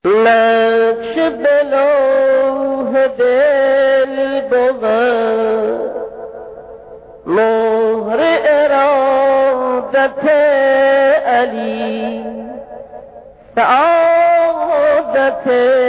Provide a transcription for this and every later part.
نقش به لوح دل بود مهر ارادت علی سعادت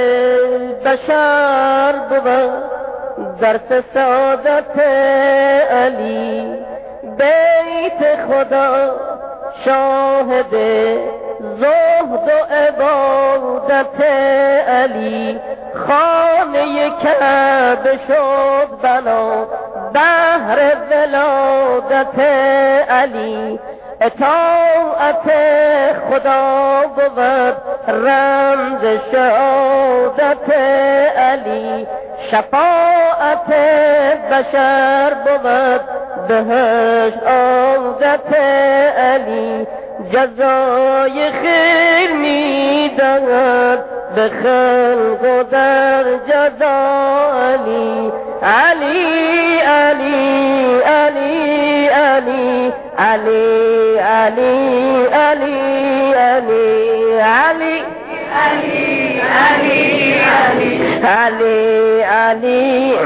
بشر بود درس سعادت علی بیت خدا شاهد زهد و عبادت علی خانه کعبه شد بنا بهر ولادت علی اطاعت خدا بود رمز شهادت علی شفاعت بشر بود بهشت عادت علی جزای خیر می‌دهد به خلق و در جزا علی علی علی علی علی علی علی علی علی علی علی علی علی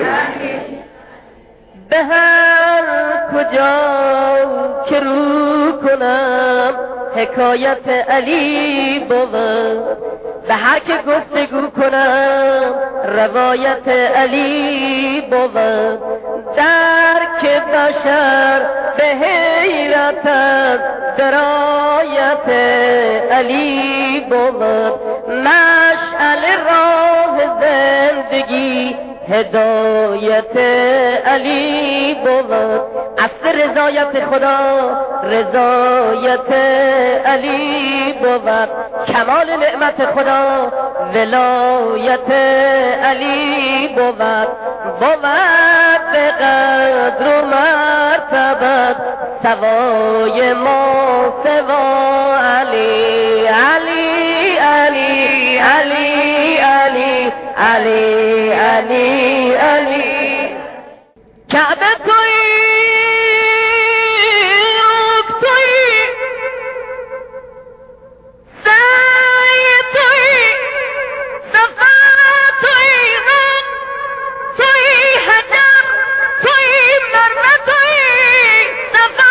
به هر کجا که رو کنم حکایت علی بود به هر که گفتگو کنم روایت علی بود درک بشر به حیرت از درایت علی بود مشعل راه زندگی هدایت علی بود اصل رضایت خدا رضایت علی بود کمال نعمت خدا ولایت علی بود به قدر و مرتبت سوای ما سوا علی علی علی علی علی علی علی علی کعبه توی روک توی سعی توی صفا توی روک توی حجر توی مرمه توی صفا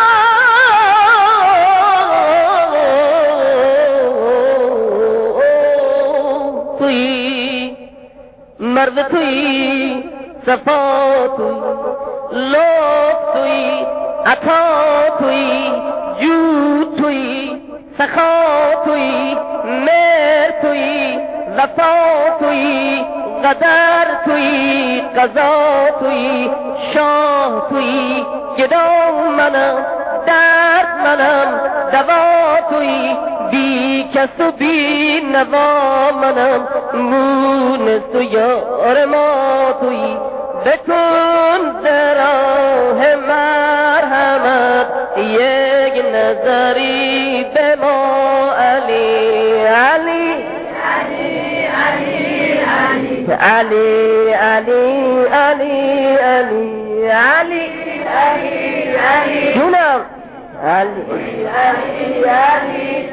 توی مرد توی صفا توی لطف توی عطا توی جود توی سخا توی مهر توی وفا توی قدر توی قضا توی شاه توی گدا منم درد منم دوا توی بی کس و بی نوا منم مونس و یار ما توی بکن دراه مرحمت یک نظری به ما علی علی علی علی علی علی علی علی علی علی جونم علی علی علی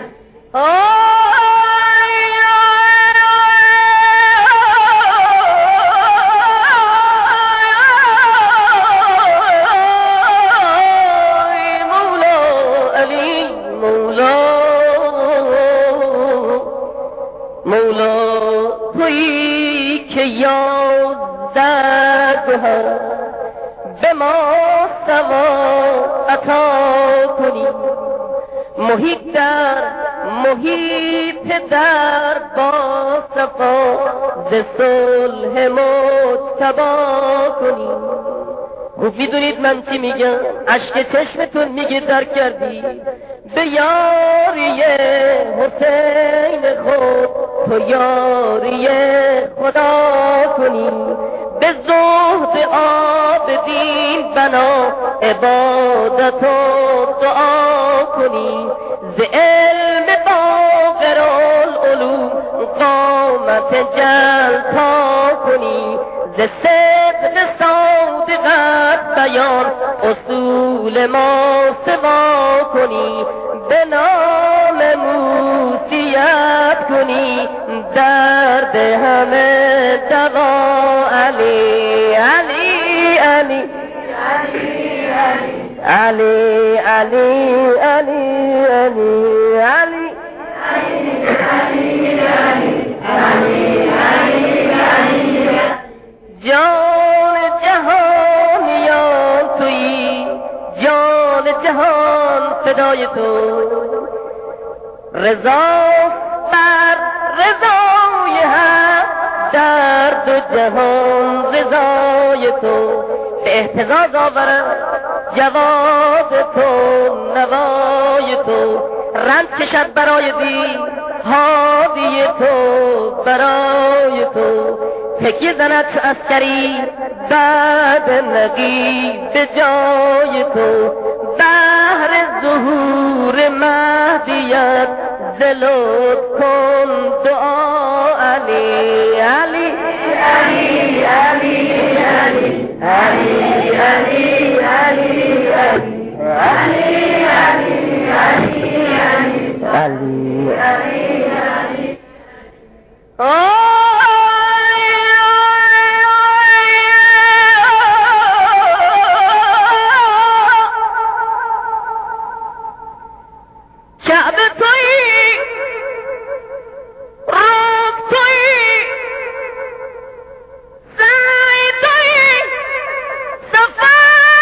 به ما سوا عطا کنی محیط در محیط در با صفا ز صلح مجتبی کنی خوب میدونید من چی میگم اشک چشمتون میگه درک کردی به یاری حسین خود تو یاری خدا کنی به زهد عابدین بنا عبادت و دعا کنی ز علم باقر العلوم قامت جلتا کنی ز صدق صادقت بیان اصول ما سوا کنی به نام موسی عافیت کنی درد همه دوا علی علی علی علی علی علی علی جان جهانیان تویی جان جهان فدای تو رضا بر رضای حق در دو جهان رضای تو به اهتزاز آورم جواد تو نوای تو رنج کشد برای دی هادی تو برای تو تکیه زند چو عسکری بعد نگی به جای تو بهر ظهور مهدیت زلط کن دعا علی علی علی علی علی علی علی علی علی علی علی کعبه تویی رب تویی سعی تویی صفا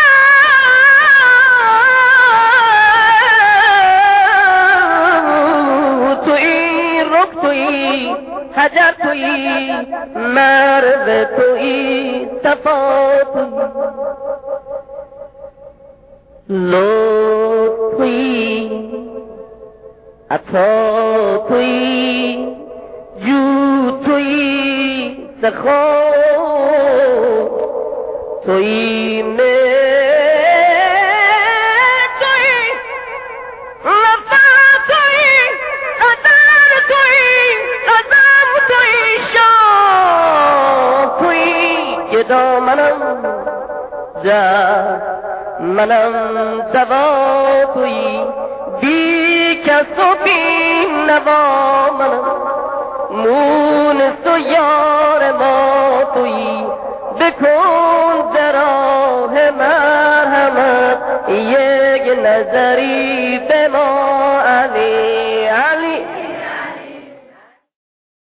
تویی رب تویی حجر تویی مرو تویی صفا تویی لطف تویی عطا تویی جود تویی سخا تویی تویی وفا تویی قدر تویی قدم تویی شاه تویی گدا منم دوا تویی بی کس و بی نوا منم مونس و یار ما تویی بکن در راه مرحمت یک نظری به ما علی